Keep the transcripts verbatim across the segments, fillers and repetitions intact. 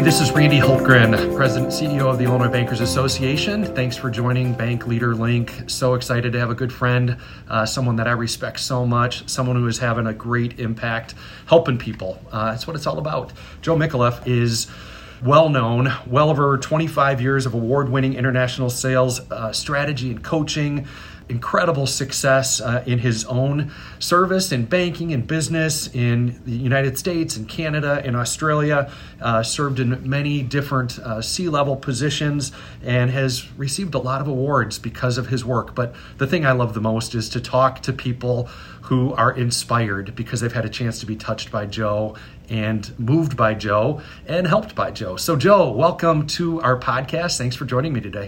this is Randy Hultgren, President and C E O of the Illinois Bankers Association. Thanks for joining Bank Leader Link. So excited to have a good friend, uh, someone that I respect so much, someone who is having a great impact, helping people. Uh, that's what it's all about. Joe Micallef is well known, well over twenty-five years of award-winning international sales, uh, strategy and coaching, incredible success uh, in his own service in banking and business in the United States and Canada and Australia, uh, served in many different uh, C-level positions and has received a lot of awards because of his work. But the thing I love the most is to talk to people who are inspired because they've had a chance to be touched by Joe and moved by Joe and helped by Joe. So Joe, welcome to our podcast. Thanks for joining me today.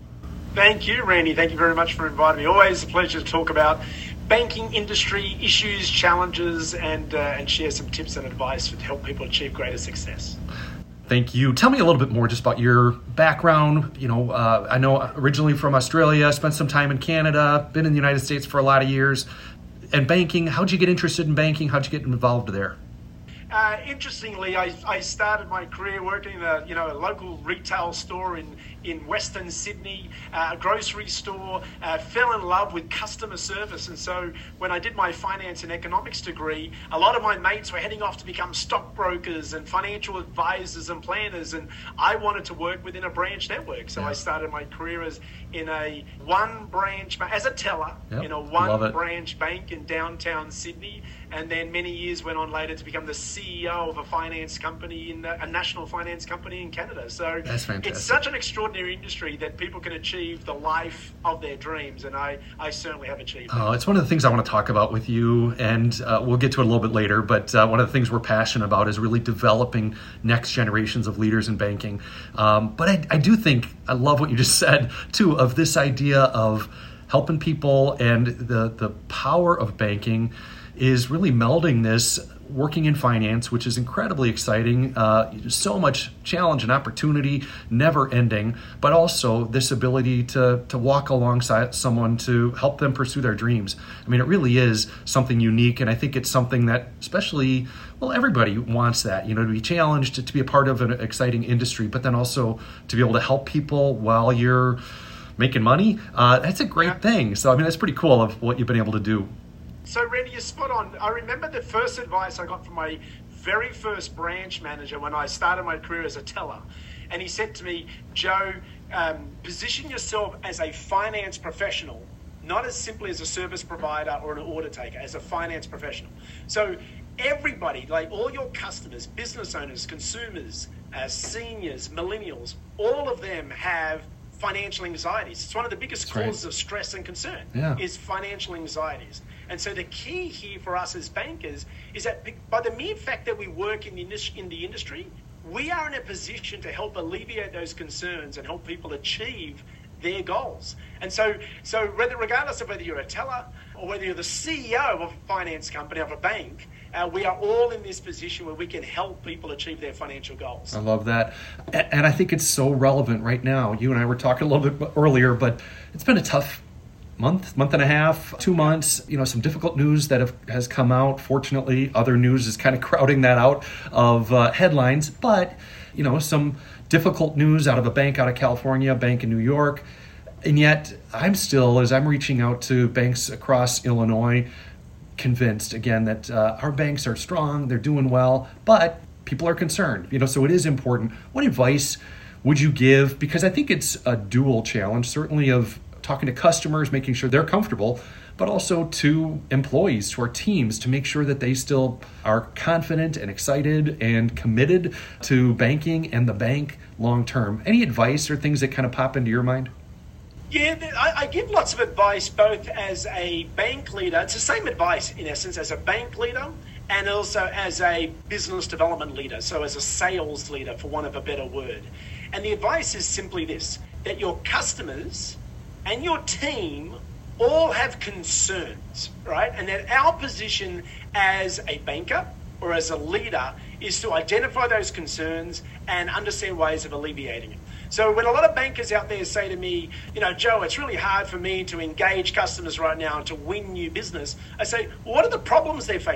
Thank you, Randy. Thank you very much for inviting me. Always a pleasure to talk about banking industry issues, challenges, and uh, and share some tips and advice to help people achieve greater success. Thank you. Tell me a little bit more just about your background. You know, uh, I know originally from Australia, spent some time in Canada, been in the United States for a lot of years. And banking, how'd you get interested in banking? How'd you get involved there? Uh, interestingly, I, I started my career working in a you know a local retail store in, in Western Sydney, uh, a grocery store, uh, fell in love with customer service. And so when I did my finance and economics degree, a lot of my mates were heading off to become stockbrokers and financial advisors and planners. And I wanted to work within a branch network. So yeah. I started my career as in a one branch, as a teller yep. in a one branch bank in downtown Sydney. And then many years went on later to become the C E O of a finance company, in a national finance company in Canada. So that's fantastic. It's such an extraordinary industry that people can achieve the life of their dreams. And I, I certainly have achieved that. Oh, it's one of the things I want to talk about with you. And uh, we'll get to it a little bit later. But uh, one of the things we're passionate about is really developing next generations of leaders in banking. Um, but I, I do think, I love what you just said, too, of this idea of helping people and the the power of banking is really melding this working in finance, which is incredibly exciting, uh, so much challenge and opportunity, never ending, but also this ability to to walk alongside someone to help them pursue their dreams. I mean, it really is something unique, and I think it's something that especially, well, everybody wants that, you know, to be challenged, to, to be a part of an exciting industry, but then also to be able to help people while you're making money. Uh, that's a great yeah. thing. So, I mean, that's pretty cool of what you've been able to do. So, Randy, you're spot on. I remember the first advice I got from my very first branch manager when I started my career as a teller. And he said to me, Joe, um, position yourself as a finance professional, not as simply as a service provider or an order taker, as a finance professional. So everybody, like all your customers, business owners, consumers, uh, seniors, millennials, all of them have financial anxieties. It's one of the biggest That's causes right. of stress and concern yeah. is financial anxieties. And so the key here for us as bankers is that by the mere fact that we work in the, in the industry, we are in a position to help alleviate those concerns and help people achieve their goals. And so, so whether, regardless of whether you're a teller or whether you're the C E O of a finance company, of a bank, uh, we are all in this position where we can help people achieve their financial goals. I love that. And I think it's so relevant right now. You and I were talking a little bit earlier, but it's been a tough month, month and a half, two months, you know, some difficult news that have, has come out. Fortunately, other news is kind of crowding that out of uh, headlines, but, you know, some difficult news out of a bank out of California, a bank in New York. And yet I'm still, as I'm reaching out to banks across Illinois, convinced again that uh, our banks are strong, they're doing well, but people are concerned, you know, so it is important. What advice would you give? Because I think it's a dual challenge, certainly of talking to customers, making sure they're comfortable, but also to employees, to our teams, to make sure that they still are confident and excited and committed to banking and the bank long term. Any advice or things that kind of pop into your mind? Yeah, I, I give lots of advice both as a bank leader. It's the same advice in essence as a bank leader and also as a business development leader, so as a sales leader, for want of a better word. And the advice is simply this, that your customers and your team all have concerns, right? And that our position as a banker or as a leader is to identify those concerns and understand ways of alleviating it. So when a lot of bankers out there say to me, you know, Joe, it's really hard for me to engage customers right now and to win new business, I say, well, what are the problems they're facing?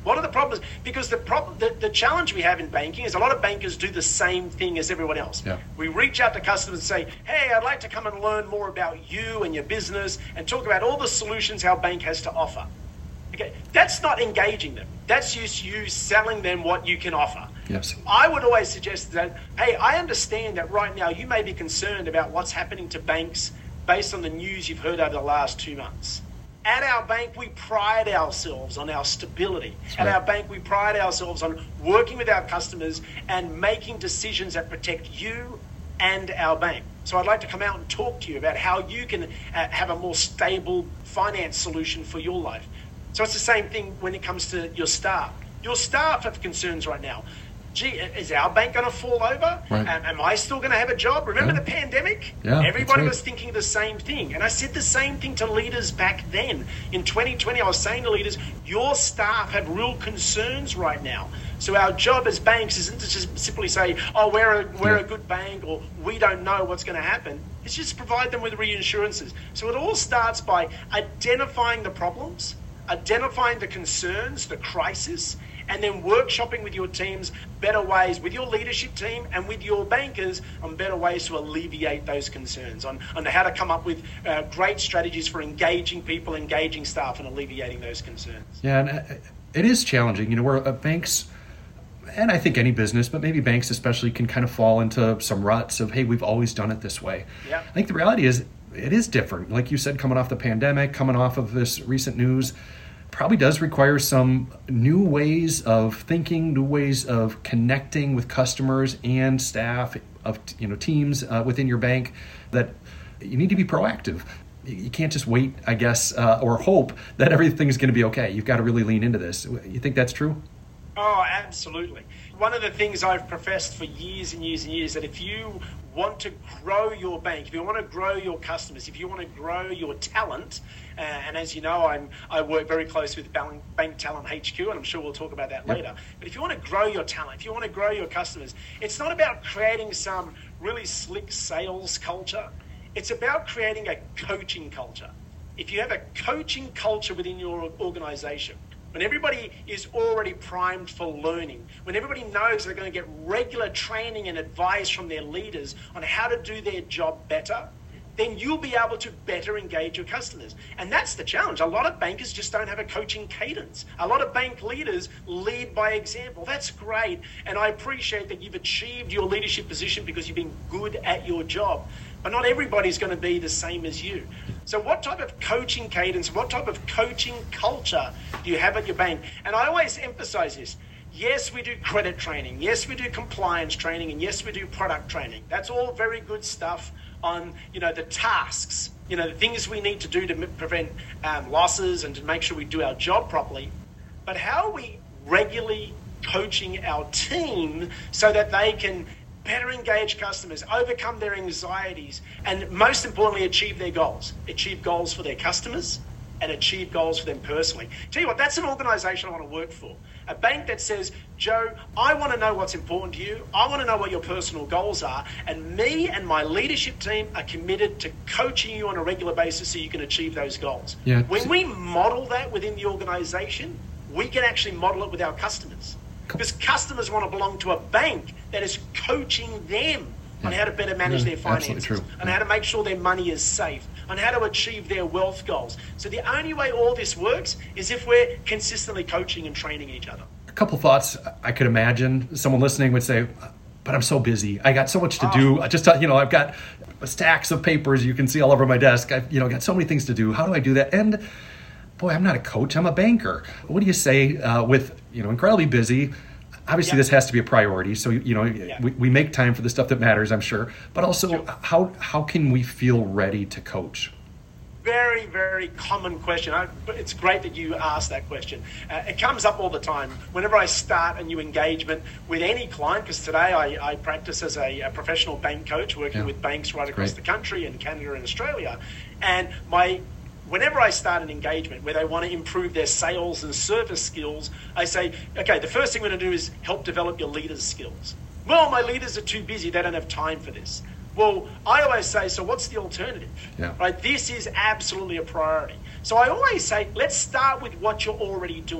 What are the problems? Because the problem, the, the challenge we have in banking is a lot of bankers do the same thing as everyone else. Yeah. We reach out to customers and say, hey, I'd like to come and learn more about you and your business and talk about all the solutions our bank has to offer. Okay, that's not engaging them. That's just you selling them what you can offer. Yes. I would always suggest that, hey, I understand that right now you may be concerned about what's happening to banks based on the news you've heard over the last two months. At our bank, we pride ourselves on our stability. That's At right. our bank, we pride ourselves on working with our customers and making decisions that protect you and our bank. So I'd like to come out and talk to you about how you can uh, have a more stable finance solution for your life. So it's the same thing when it comes to your staff. Your staff have concerns right now. Gee, is our bank going to fall over? Right. Um, am I still going to have a job? Remember Yeah. the pandemic? Yeah, that's Everybody right. was thinking the same thing. And I said the same thing to leaders back then. In twenty twenty, I was saying to leaders, your staff have real concerns right now. So our job as banks isn't to just simply say, oh, we're a, we're Yeah. a good bank, or we don't know what's going to happen. It's just provide them with reinsurances. So it all starts by identifying the problems, identifying the concerns, the crisis, and then workshopping with your teams better ways, with your leadership team and with your bankers, on better ways to alleviate those concerns, on, on how to come up with uh, great strategies for engaging people, engaging staff, and alleviating those concerns. Yeah, and uh, it is challenging. You know, where uh, banks, and I think any business, but maybe banks especially, can kind of fall into some ruts of, hey, we've always done it this way. Yeah. I think the reality is it is different. Like you said, coming off the pandemic, coming off of this recent news, probably does require some new ways of thinking, new ways of connecting with customers and staff of, you know, teams uh, within your bank, that you need to be proactive. You can't just wait, I guess, uh, or hope that everything's going to be okay. You've got to really lean into this. You think that's true? Oh, absolutely. One of the things I've professed for years and years and years, that if you want to grow your bank, if you want to grow your customers, if you want to grow your talent, uh, and as you know, I'm, I work very closely with Bank, Bank Talent H Q, and I'm sure we'll talk about that Yep. later. But if you want to grow your talent, if you want to grow your customers, it's not about creating some really slick sales culture. It's about creating a coaching culture. If you have a coaching culture within your organization, when everybody is already primed for learning, when everybody knows they're going to get regular training and advice from their leaders on how to do their job better, then you'll be able to better engage your customers. And that's the challenge. A lot of bankers just don't have a coaching cadence. A lot of bank leaders lead by example. That's great. And I appreciate that you've achieved your leadership position because you've been good at your job. But not everybody's going to be the same as you. So what type of coaching cadence, what type of coaching culture do you have at your bank? And I always emphasize this. Yes, we do credit training. Yes, we do compliance training. And yes, we do product training. That's all very good stuff on, you know, the tasks, you know, the things we need to do to prevent um, losses and to make sure we do our job properly. But how are we regularly coaching our team so that they can better engage customers, overcome their anxieties, and most importantly, achieve their goals. Achieve goals for their customers and achieve goals for them personally. Tell you what, that's an organization I want to work for. A bank that says, Joe, I want to know what's important to you. I want to know what your personal goals are. And me and my leadership team are committed to coaching you on a regular basis so you can achieve those goals. Yeah. When we model that within the organization, we can actually model it with our customers. Because customers want to belong to a bank that is coaching them on Yeah. how to better manage Yeah, their finances, absolutely true. on how to make sure their money is safe, on how to achieve their wealth goals. So the only way all this works is if we're consistently coaching and training each other. A couple thoughts. I could imagine someone listening would say, but I'm so busy. I got so much to Oh. do. I just, you know, I've got stacks of papers you can see all over my desk. I've, you know, got so many things to do. How do I do that? And boy, I'm not a coach. I'm a banker. What do you say uh, with, you know, incredibly busy? Obviously, Yeah. this has to be a priority. So, you know, Yeah. we, we make time for the stuff that matters, I'm sure. But also, Sure. how how can we feel ready to coach? Very, very common question. I, but it's great that you asked that question. Uh, it comes up all the time. Whenever I start a new engagement with any client, because today I, I practice as a, a professional bank coach working Yeah. with banks right across Great. the country in Canada and Australia. And my whenever I start an engagement where they want to improve their sales and service skills, I say, okay, the first thing we're going to do is help develop your leaders' skills. Well, my leaders are too busy. They don't have time for this. Well, I always say, so what's the alternative? Yeah. Right? This is absolutely a priority. So I always say, let's start with what you're already doing.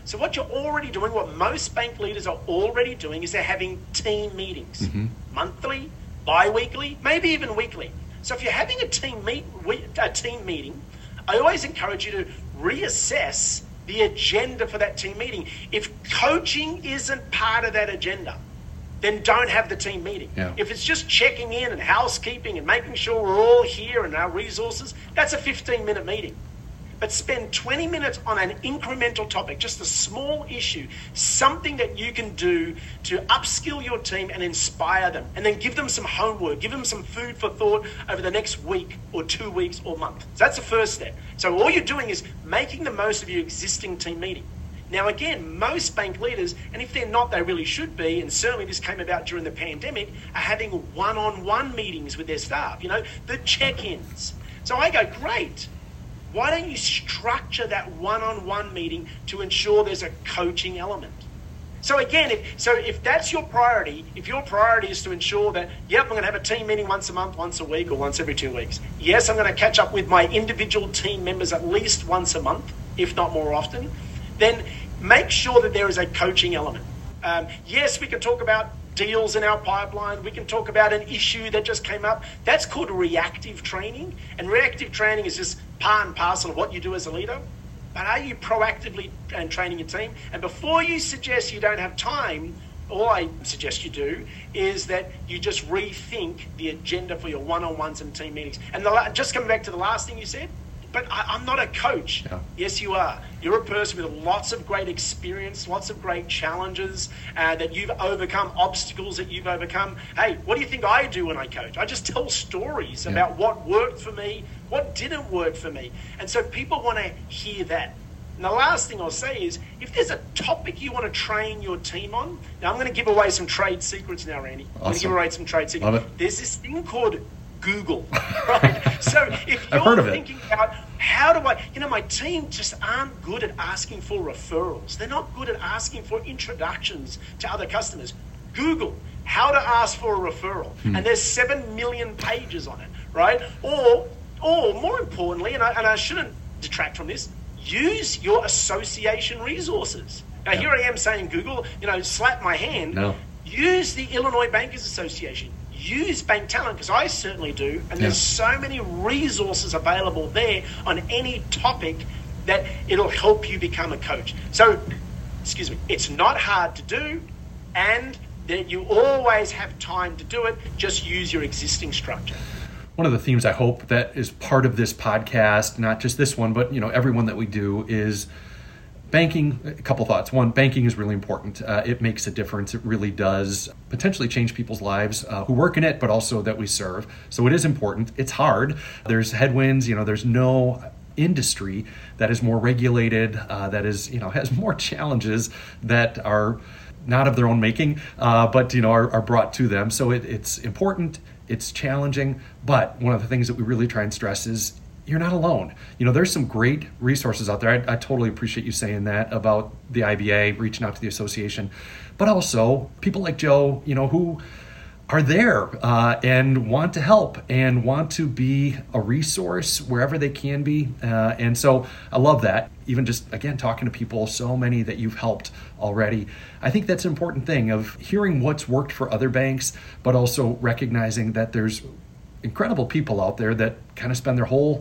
So what you're already doing, what most bank leaders are already doing, is they're having team meetings, mm-hmm. monthly, bi-weekly, maybe even weekly. So if you're having a team meet, a team meeting, I always encourage you to reassess the agenda for that team meeting. If coaching isn't part of that agenda, then don't have the team meeting. Yeah. If it's just checking in and housekeeping and making sure we're all here and our resources, that's a fifteen minute meeting. But spend twenty minutes on an incremental topic, just a small issue, something that you can do to upskill your team and inspire them, and then give them some homework, give them some food for thought over the next week or two weeks or month. So that's the first step. So all you're doing is making the most of your existing team meeting. Now, again, most bank leaders, and if they're not, they really should be, and certainly this came about during the pandemic, are having one-on-one meetings with their staff, you know, the check-ins. So I go, great. Why don't you structure that one-on-one meeting to ensure there's a coaching element? So again, if, so if that's your priority, if your priority is to ensure that, yep, I'm going to have a team meeting once a month, once a week, or once every two weeks. Yes, I'm going to catch up with my individual team members at least once a month, if not more often. Then make sure that there is a coaching element. Um, yes, we can talk about deals in our pipeline. We can talk about an issue that just came up. That's called reactive training. And reactive training is just part and parcel of what you do as a leader. But are you proactively and training your team? And before you suggest you don't have time, all I suggest you do is that you just rethink the agenda for your one-on-ones and team meetings. And the, just coming back to the last thing you said, but I, I'm not a coach. Yeah. Yes, you are. You're a person with lots of great experience, lots of great challenges uh, that you've overcome, obstacles that you've overcome. Hey, what do you think I do when I coach? I just tell stories Yeah. about what worked for me, what didn't work for me. And so people want to hear that. And the last thing I'll say is, if there's a topic you want to train your team on, now I'm going to give away some trade secrets now, Randy. I'm Awesome. going to give away some trade secrets. Love it. There's this thing called Google, right? So if I've heard you're of it. thinking about how do I, you know, my team just aren't good at asking for referrals. They're not good at asking for introductions to other customers. Google how to ask for a referral. Hmm. And there's seven million pages on it, right? Or, or more importantly, and I, and I shouldn't detract from this, use your association resources. Now, yeah. Here I am saying Google, you know, slap my hand. No. Use the Illinois Bankers Association. Use Bank Talent, because I certainly do, and Yeah. there's so many resources available there on any topic that it'll help you become a coach. So, excuse me, it's not hard to do, and that you always have time to do it. Just use your existing structure. One of the themes I hope that is part of this podcast, not just this one, but you know, every one that we do, is banking. A couple thoughts. One, banking is really important. Uh, it makes a difference. It really does potentially change people's lives uh, who work in it, but also that we serve. So it is important. It's hard. There's headwinds. You know, there's no industry that is more regulated, uh, that is, you know, has more challenges that are not of their own making, uh, but, you know, are, are brought to them. So it, it's important. It's challenging. But one of the things that we really try and stress is you're not alone. You know, there's some great resources out there. I, I totally appreciate you saying that about the I B A, reaching out to the association, but also people like Joe, you know, who are there uh, and want to help and want to be a resource wherever they can be. Uh, and so I love that. Even just, again, talking to people, so many that you've helped already. I think that's an important thing of hearing what's worked for other banks, but also recognizing that there's incredible people out there that kind of spend their whole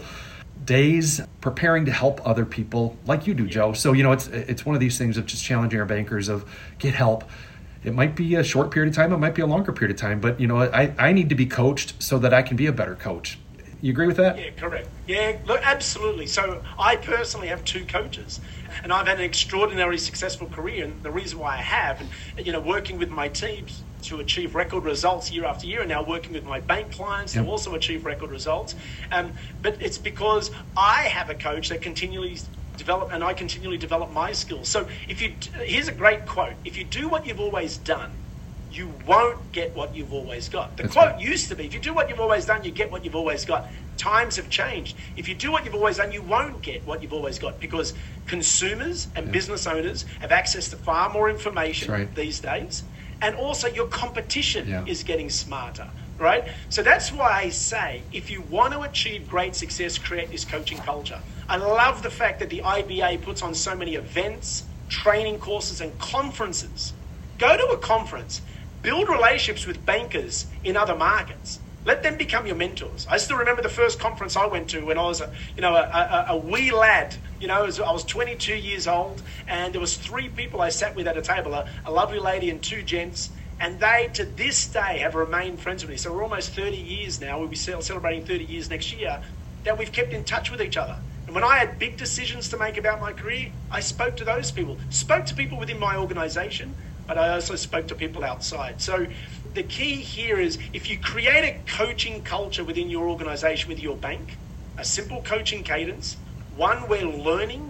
days preparing to help other people like you do, Joe. So, you know, it's it's one of these things of just challenging our bankers of get help. It might be a short period of time. It might be a longer period of time. But, you know, I, I need to be coached so that I can be a better coach. You agree with that? Yeah, correct. Yeah, look, absolutely. So I personally have two coaches, and I've had an extraordinarily successful career. And the reason why I have, and, you know, working with my teams to achieve record results year after year, and now working with my bank clients yep. to also achieve record results. Um, but it's because I have a coach that continually develop, and I continually develop my skills. So if you, here's a great quote: if you do what you've always done, you won't get what you've always got. The That's quote right. used to be, if you do what you've always done, you get what you've always got. Times have changed. If you do what you've always done, you won't get what you've always got, because consumers and yeah. business owners have access to far more information right. these days. And also your competition yeah. is getting smarter, right? So that's why I say, if you want to achieve great success, create this coaching culture. I love the fact that the I B A puts on so many events, training courses and conferences. Go to a conference, build relationships with bankers in other markets. Let them become your mentors. I still remember the first conference I went to when I was a, you know, a, a, a wee lad. You know, I was, I was twenty-two years old, and there was three people I sat with at a table, a, a lovely lady and two gents, and they, to this day, have remained friends with me. So we're almost thirty years now. We'll be celebrating thirty years next year, that we've kept in touch with each other. And when I had big decisions to make about my career, I spoke to those people, spoke to people within my organization, but I also spoke to people outside. So the key here is, if you create a coaching culture within your organization, with your bank, a simple coaching cadence, one where learning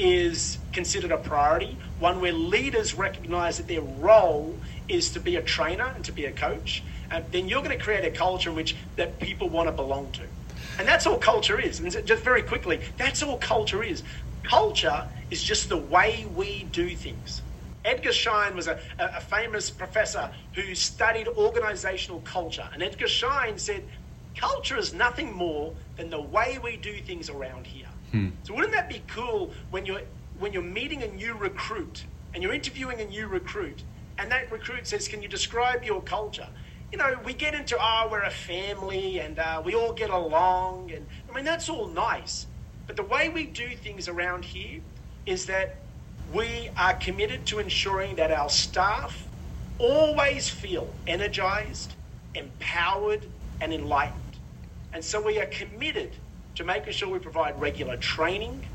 is considered a priority, one where leaders recognize that their role is to be a trainer and to be a coach, and then you're going to create a culture in which that people want to belong to. And that's all culture is. And just very quickly, that's all culture is. Culture is just the way we do things. Edgar Schein was a, a famous professor who studied organizational culture. And Edgar Schein said, culture is nothing more than the way we do things around here. Hmm. So wouldn't that be cool when you're, when you're meeting a new recruit and you're interviewing a new recruit, and that recruit says, can you describe your culture? You know, we get into, oh, we're a family and uh, we all get along. And I mean, that's all nice. But the way we do things around here is that we are committed to ensuring that our staff always feel energized, empowered, and enlightened. And so we are committed to making sure we provide regular training,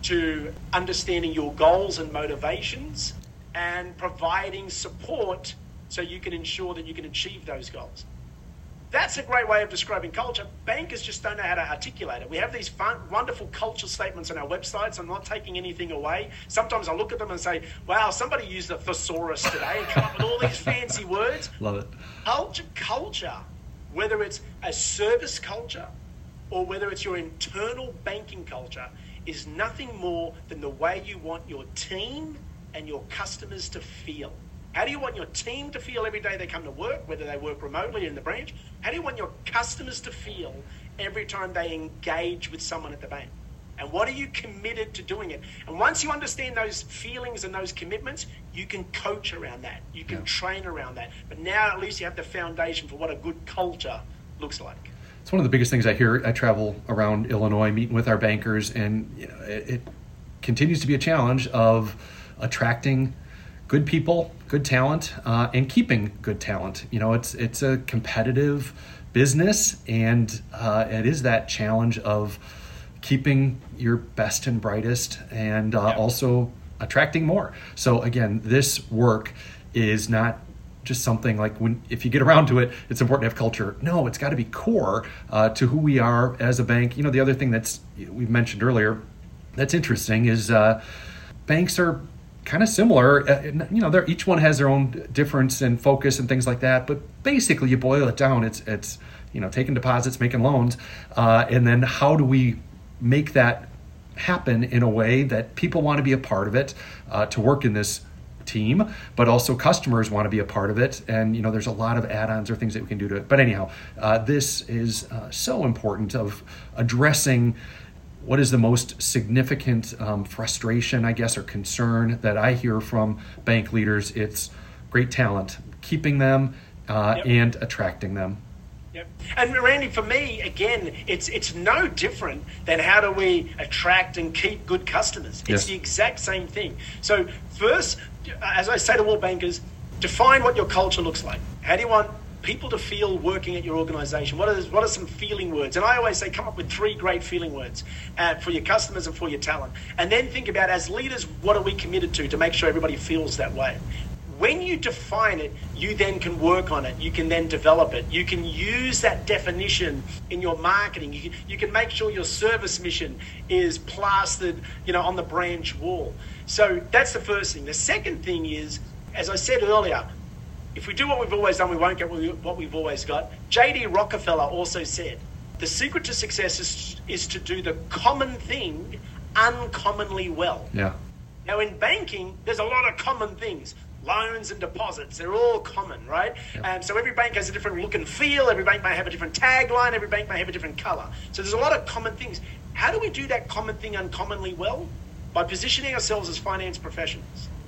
to understanding your goals and motivations, and providing support so you can ensure that you can achieve those goals. That's a great way of describing culture. Bankers just don't know how to articulate it. We have these fun, wonderful culture statements on our websites. I'm not taking anything away. Sometimes I look at them and say, wow, somebody used a thesaurus today and come up with all these fancy words. Love it. Culture, culture, whether it's a service culture or whether it's your internal banking culture, is nothing more than the way you want your team and your customers to feel. How do you want your team to feel every day they come to work, whether they work remotely in the branch? How do you want your customers to feel every time they engage with someone at the bank? And what are you committed to doing it? And once you understand those feelings and those commitments, you can coach around that. You can yeah. train around that. But now at least you have the foundation for what a good culture looks like. It's one of the biggest things I hear. I travel around Illinois meeting with our bankers, and you know, it, it continues to be a challenge of attracting good people, good talent, uh, and keeping good talent. You know, it's it's a competitive business, and uh, it is that challenge of keeping your best and brightest, and uh, yeah. also attracting more. So again, this work is not just something like when if you get around to it, it's important to have culture. No, it's got to be core uh, to who we are as a bank. You know, the other thing that's we've mentioned earlier that's interesting is uh, banks are kind of similar. Uh, you know, they're, each one has their own difference and focus and things like that. But basically, you boil it down, it's it's you know taking deposits, making loans, uh, and then how do we make that happen in a way that people want to be a part of it, uh, to work in this team, but also customers want to be a part of it. And you know, there's a lot of add-ons or things that we can do to it. But anyhow, uh, this is uh, so important of addressing what is the most significant um, frustration, I guess, or concern that I hear from bank leaders. It's great talent, keeping them uh, yep. and attracting them. Yep. And Randy, for me, again, it's it's no different than how do we attract and keep good customers. It's yes. the exact same thing. So first, as I say to all bankers, define what your culture looks like. How do you want people to feel working at your organization? What are, what are some feeling words? And I always say come up with three great feeling words uh, for your customers and for your talent. And then think about, as leaders, what are we committed to to make sure everybody feels that way? When you define it, you then can work on it. You can then develop it. You can use that definition in your marketing. You can, you can make sure your service mission is plastered, you know, on the branch wall. So that's the first thing. The second thing is, as I said earlier, if we do what we've always done, we won't get what we've always got. J D Rockefeller also said, the secret to success is, is to do the common thing uncommonly well. Yeah. Now, in banking, there's a lot of common things. Loans and deposits, they're all common, right? Yep. Um, so every bank has a different look and feel. Every bank may have a different tagline. Every bank may have a different color. So there's a lot of common things. How do we do that common thing uncommonly well? By positioning ourselves as finance professionals.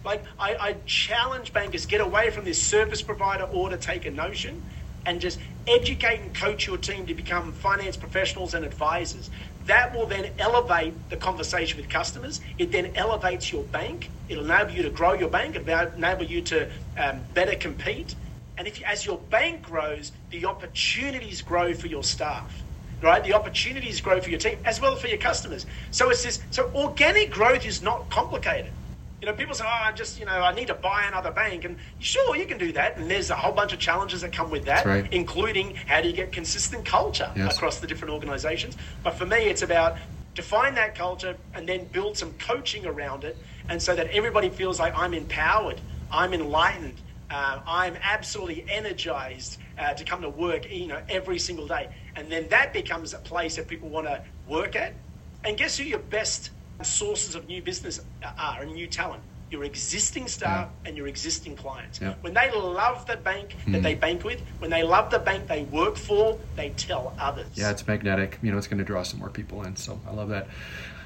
Like, I, I challenge bankers, get away from this service provider order taker notion and just educate and coach your team to become finance professionals and advisors. That will then elevate the conversation with customers. It then elevates your bank. It'll enable you to grow your bank. It'll enable you to um, better compete. And if as your bank grows, the opportunities grow for your staff, right? The opportunities grow for your team as well as for your customers. So it's this. So organic growth is not complicated. You know, people say, oh, I just, you know, I need to buy another bank. And sure, you can do that. And there's a whole bunch of challenges that come with that, right. including how do you get consistent culture yes. across the different organizations. But for me, it's about define that culture and then build some coaching around it. And so that everybody feels like I'm empowered, I'm enlightened, uh, I'm absolutely energized uh, to come to work, you know, every single day. And then that becomes a place that people want to work at. And guess who your best sources of new business are and new talent? Your existing staff yeah. and your existing clients. Yeah. When they love the bank that mm. they bank with, when they love the bank they work for, they tell others. Yeah, it's magnetic. You know, it's going to draw some more people in. So I love that.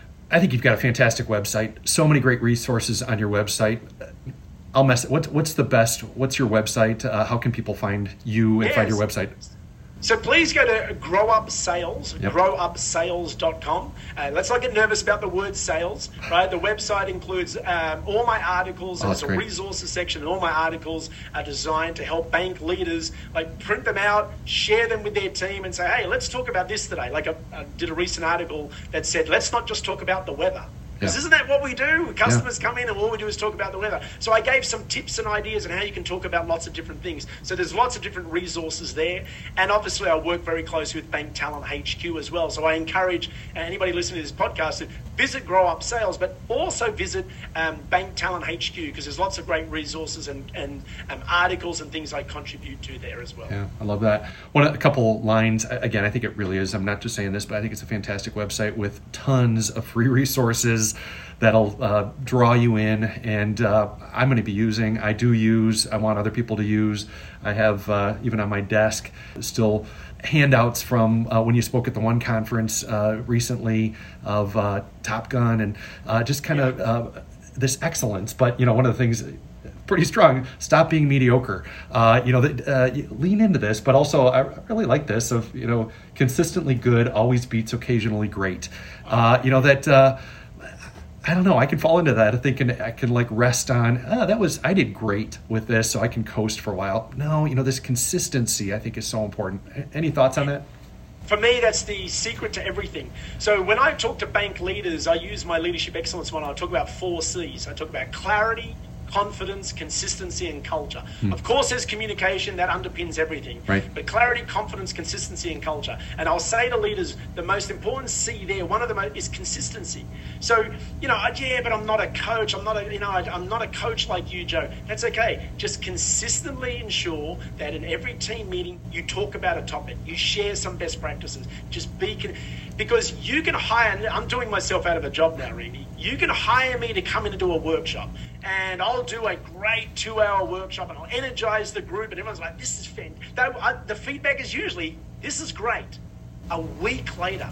I think you've got a fantastic website. So many great resources on your website. I'll mess it. What's, what's the best? What's your website? Uh, how can people find you and yes. find your website? So please go to Grow Up Sales, yep. grow up sales dot com. Uh, let's not get nervous about the word sales, right? The website includes um, all my articles. Oh, There's a great. resources section, and all my articles are designed to help bank leaders, like print them out, share them with their team, and say, hey, let's talk about this today. Like I, I did a recent article that said, let's not just talk about the weather. Because yeah. isn't that what we do? Customers yeah. come in and all we do is talk about the weather. So I gave some tips and ideas on how you can talk about lots of different things. So there's lots of different resources there. And obviously I work very closely with Bank Talent H Q as well. So I encourage anybody listening to this podcast to visit Grow Up Sales, but also visit um, Bank Talent H Q, because there's lots of great resources and, and um, articles and things I contribute to there as well. Yeah, I love that. One, a couple lines. Again, I think it really is. I'm not just saying this, but I think it's a fantastic website with tons of free resources that'll uh, draw you in, and uh, I'm going to be using, I do use, I want other people to use. I have, uh, even on my desk, still handouts from uh, when you spoke at the One Conference uh, recently of uh, Top Gun, and uh, just kind of uh, this excellence. But, you know, one of the things, pretty strong, stop being mediocre. Uh, you know, that, uh, lean into this, but also I really like this of, you know, consistently good always beats occasionally great. Uh, you know, that... Uh, I don't know. I can fall into that. I think I can like rest on, oh, that was, I did great with this, so I can coast for a while. No, you know, this consistency I think is so important. Any thoughts on that? For me, that's the secret to everything. So when I talk to bank leaders, I use my leadership excellence model. I talk about four C's. I talk about clarity, confidence, consistency, and culture. Hmm. Of course, there's communication that underpins everything. Right. But clarity, confidence, consistency, and culture. And I'll say to leaders, the most important C there, one of them is consistency. So, you know, yeah, but I'm not a coach. I'm not a, you know, I'm not a coach like you, Joe. That's okay. Just consistently ensure that in every team meeting, you talk about a topic. You share some best practices. Just be, con- because you can hire, I'm doing myself out of a job now, Randy. You can hire me to come in and do a workshop. And I'll do a great two-hour workshop, and I'll energize the group, and everyone's like, this is fantastic. The feedback is usually, this is great. A week later,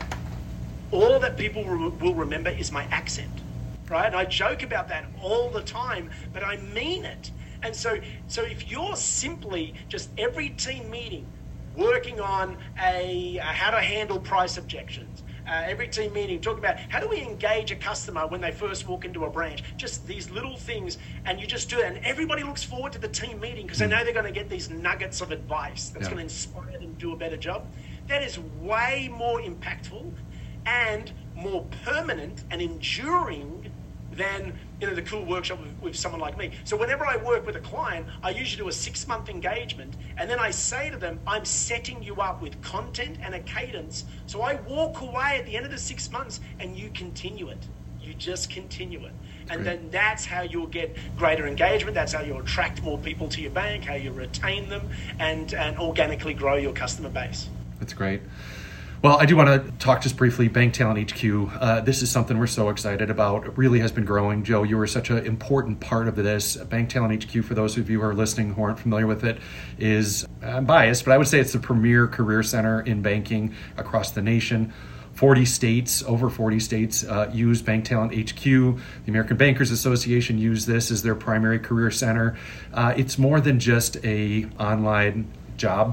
all that people re- will remember is my accent, right? And I joke about that all the time, but I mean it. And so, so if you're simply just every team meeting working on a, a how to handle price objections, Uh, every team meeting, talk about how do we engage a customer when they first walk into a branch, just these little things, and you just do it, and everybody looks forward to the team meeting because they know they're going to get these nuggets of advice that's yeah. going to inspire them to do a better job. That is way more impactful and more permanent and enduring than, you know, the cool workshop with, with someone like me. So whenever I work with a client, I usually do a six-month engagement, and then I say to them, I'm setting you up with content and a cadence. So I walk away at the end of the six months, and you continue it. You just continue it. And Great. Then that's how you'll get greater engagement. That's how you'll attract more people to your bank, how you retain them, and, and organically grow your customer base. That's great. Well, I do want to talk just briefly, Bank Talent H Q. Uh, this is something we're so excited about. It really has been growing. Joe, you were such an important part of this. Bank Talent H Q, for those of you who are listening who aren't familiar with it, is, I'm biased, but I would say it's the premier career center in banking across the nation. forty states, over forty states uh, use Bank Talent H Q. The American Bankers Association use this as their primary career center. Uh, it's more than just a online job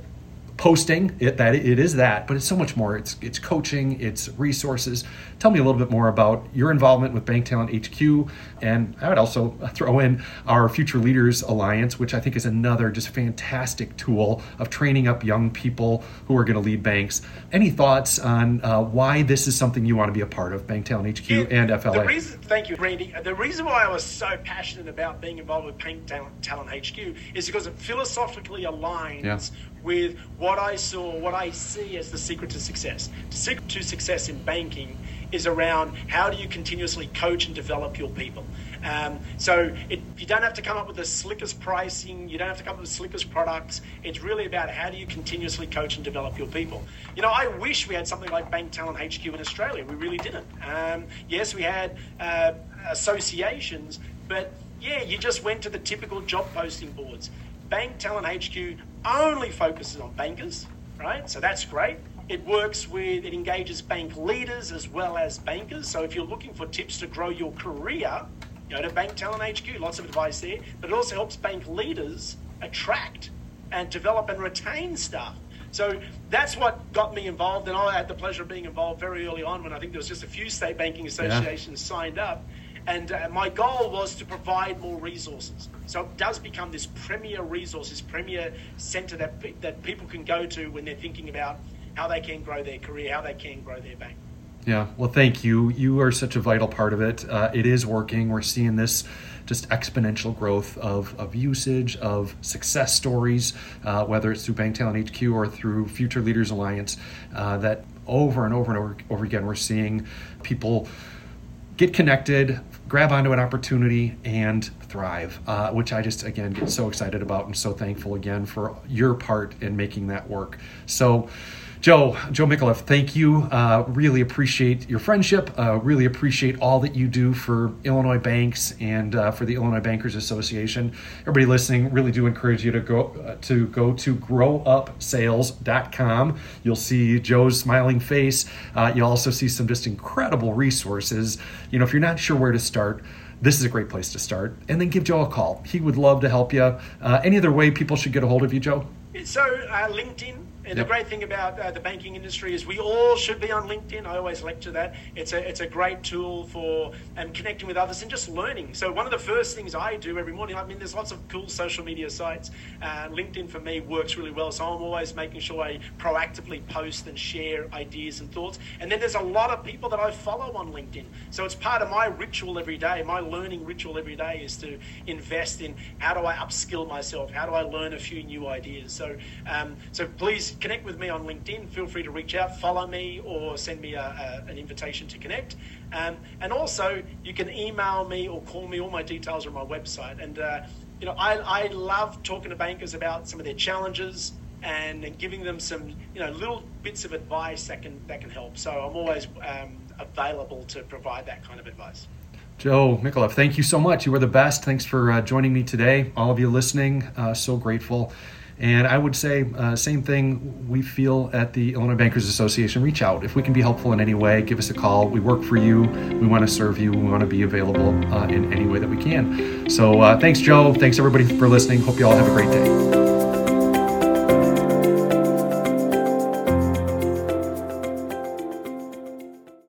posting. It that it is that, but it's so much more. It's it's coaching, it's resources. Tell me a little bit more about your involvement with Bank Talent H Q, and I would also throw in our Future Leaders Alliance, which I think is another just fantastic tool of training up young people who are going to lead banks. Any thoughts on uh, why this is something you want to be a part of, Bank Talent H Q yeah, and F L A? The reason, thank you, Randy. The reason why I was so passionate about being involved with Bank Talent, Talent H Q is because it philosophically aligns yeah. with what I saw, what I see as the secret to success. The secret to success in banking is around how do you continuously coach and develop your people. Um, so it, you don't have to come up with the slickest pricing, you don't have to come up with the slickest products. It's really about how do you continuously coach and develop your people. You know, I wish we had something like Bank Talent H Q in Australia. We really didn't. Um, yes, we had uh, associations, but yeah, you just went to the typical job posting boards. Bank Talent H Q only focuses on bankers, right? So that's great. It works with, it engages bank leaders as well as bankers. So if you're looking for tips to grow your career, go to Bank Talent H Q, lots of advice there. But it also helps bank leaders attract and develop and retain staff. So that's what got me involved, and I had the pleasure of being involved very early on when I think there was just a few state banking associations yeah. signed up. And uh, my goal was to provide more resources. So it does become this premier resource, this premier center that pe- that people can go to when they're thinking about how they can grow their career, how they can grow their bank. Yeah, well, thank you. You are such a vital part of it. Uh, it is working. We're seeing this just exponential growth of, of usage, of success stories, uh, whether it's through Bank Talent H Q or through Future Leaders Alliance, uh, that over and over and over, over again, we're seeing people get connected, grab onto an opportunity, and thrive, uh, which I just, again, get so excited about and so thankful again for your part in making that work. So, Joe, Joe Micallef, thank you. Uh, really appreciate your friendship. Uh, really appreciate all that you do for Illinois banks and uh, for the Illinois Bankers Association. Everybody listening, really do encourage you to go uh, to go to grow up sales dot com. You'll see Joe's smiling face. Uh, you'll also see some just incredible resources. You know, if you're not sure where to start, this is a great place to start. And then give Joe a call. He would love to help you. Uh, any other way people should get a hold of you, Joe? So uh, LinkedIn. And yep. The great thing about uh, the banking industry is we all should be on LinkedIn. I always lecture that. It's a it's a great tool for um, connecting with others and just learning. So one of the first things I do every morning, I mean, there's lots of cool social media sites. Uh, LinkedIn for me works really well. So I'm always making sure I proactively post and share ideas and thoughts. And then there's a lot of people that I follow on LinkedIn. So it's part of my ritual every day. My learning ritual every day is to invest in how do I upskill myself? How do I learn a few new ideas? So um, so please connect with me on LinkedIn. Feel free to reach out, follow me, or send me a, a, an invitation to connect. Um, and also, you can email me or call me. All my details are on my website. And uh, you know, I, I love talking to bankers about some of their challenges and, and giving them some, you know, little bits of advice that can that can help. So I'm always um, available to provide that kind of advice. Joe Micallef, thank you so much. You were the best. Thanks for uh, joining me today. All of you listening, uh, so grateful. And I would say, uh, same thing we feel at the Illinois Bankers Association. Reach out. If we can be helpful in any way, give us a call. We work for you. We want to serve you. We want to be available uh, in any way that we can. So uh, thanks, Joe. Thanks, everybody, for listening. Hope you all have a great day.